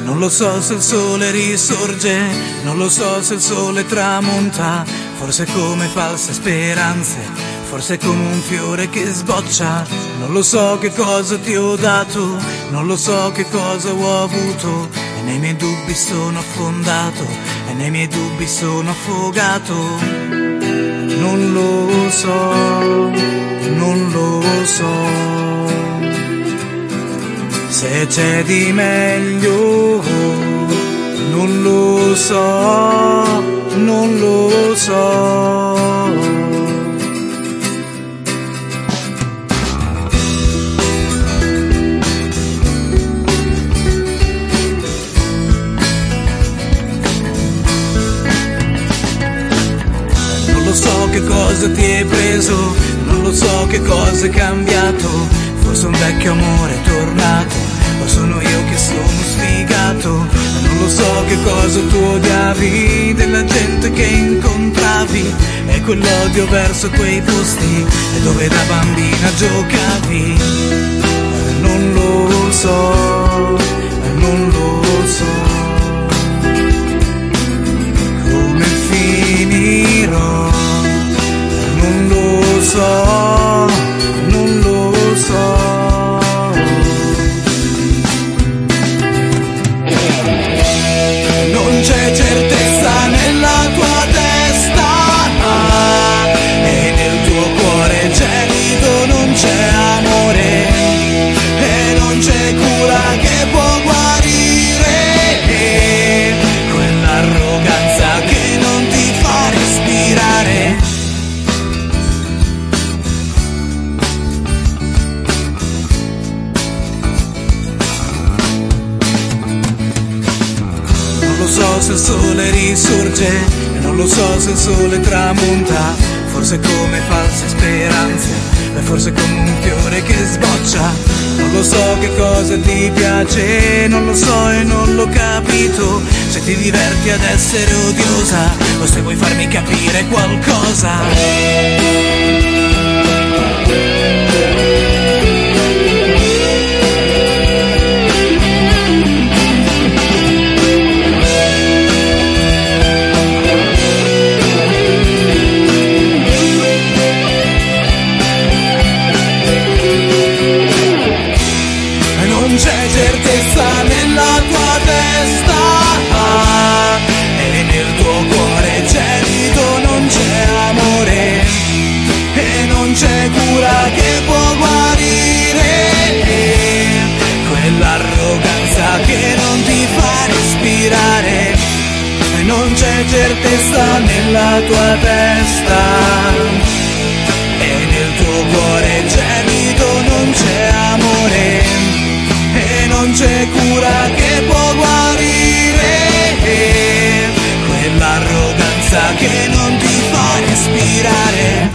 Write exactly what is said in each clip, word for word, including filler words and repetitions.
Non lo so se il sole risorge, non lo so se il sole tramonta, forse come false speranze, forse come un fiore che sboccia. Non lo so che cosa ti ho dato, non lo so che cosa ho avuto, e nei miei dubbi sono affondato, e nei miei dubbi sono affogato. Non lo so, non lo so, se c'è di meglio, non lo so, non lo so. Non lo so che cosa ti hai preso, non lo so che cosa è cambiato, forse un vecchio amore è tornato, o sono io che sono sfigato. Non lo so che cosa tu odiavi della gente che incontravi, e quell'odio verso quei posti e dove da bambina giocavi. Non lo so, non lo so come finirò, non lo so, non lo so. Non c'è certezza nella tua testa, e nel tuo cuore gelido non c'è amore, e non c'è cura che può guarire quell'arroganza che non ti fa respirare. Non lo so se il sole risorge, e non lo so se il sole tramonta, forse come false speranze, e forse come un fiore che sboccia. Non lo so che cosa ti piace, non lo so e non l'ho capito, se ti diverti ad essere odiosa o se vuoi farmi capire qualcosa. Non c'è certezza nella tua testa, e nel tuo cuore gelido non c'è amore, e non c'è cura che può guarire quell'arroganza che non ti fa respirare. E non c'è certezza nella tua testa, e nel tuo cuore gelido non c'è amore, e non c'è cura che può guarire quell'arroganza che non ti fa respirare.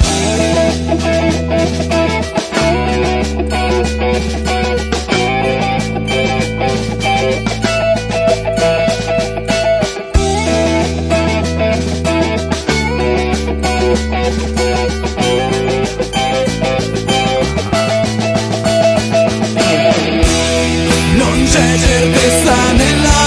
Non c'è certezza nella